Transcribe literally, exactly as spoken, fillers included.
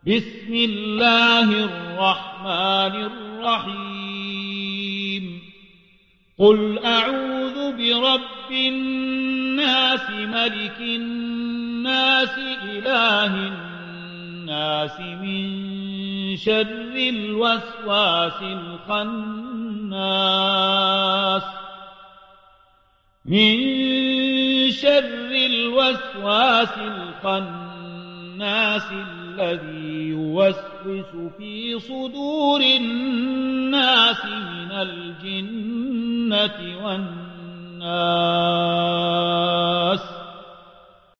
بسم الله الرحمن الرحيم قل أعوذ برب الناس ملك الناس إله الناس من شر الوسواس الخناس من شر الوسواس الخناس الذي يوسوس في صدور الناس من الجنة والناس